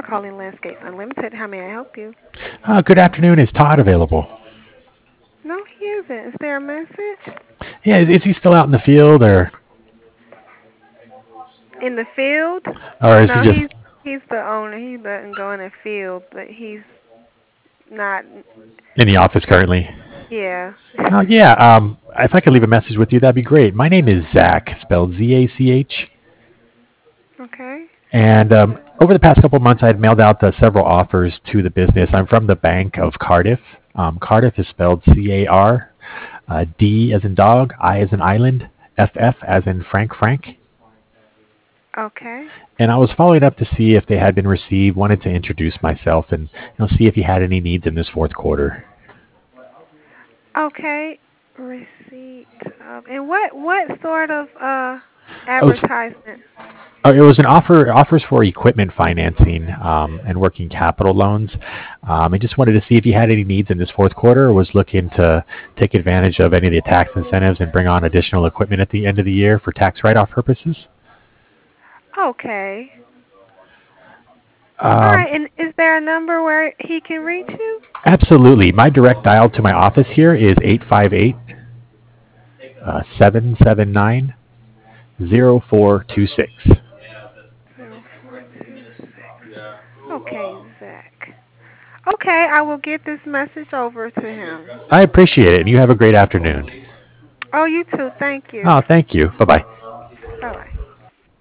calling Landscapes Unlimited. How may I help you? Good afternoon. Is Todd available? No, he isn't. Is there a message? Yeah, is he still out in the field, In the field? or is he No, just he's the owner. He doesn't go in the field, but he's not. in the office currently? Yeah. Oh yeah. If I could leave a message with you, that'd be great. My name is Zach, spelled Zach, Okay. and over the past couple of months, I had mailed out several offers to the business. I'm from the Bank of Cardiff. Cardiff is spelled CAR, D as in dog, I as in island, FF as in Frank. Okay. And I was following up to see if they had been received. Wanted to introduce myself and see if you had any needs in this fourth quarter. Okay. Receipt of and what sort of It was advertisement? it was an offers for equipment financing and working capital loans. I just wanted to see if you had any needs in this fourth quarter, or was looking to take advantage of any of the tax incentives and bring on additional equipment at the end of the year for tax write-off purposes. Okay. All Um, right. And is there a number where he can reach you? Absolutely. My direct dial to my office here is 858 779 0426. 0426. Okay, Zach. Okay, I will get this message over to him. I appreciate it, and you have a great afternoon. Oh, you too. Thank you. Oh, thank you. Bye bye.